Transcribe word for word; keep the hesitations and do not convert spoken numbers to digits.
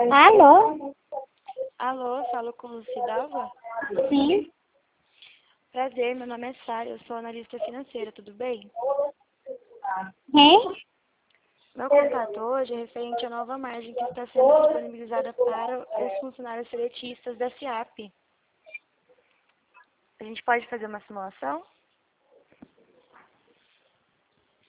Alô? Alô, falo com Lucidalva? Sim. Prazer, meu nome é Sara, eu sou analista financeira, tudo bem? Quem? Meu contato hoje é referente à nova margem que está sendo disponibilizada para os funcionários seletistas da SIAP. A gente pode fazer uma simulação?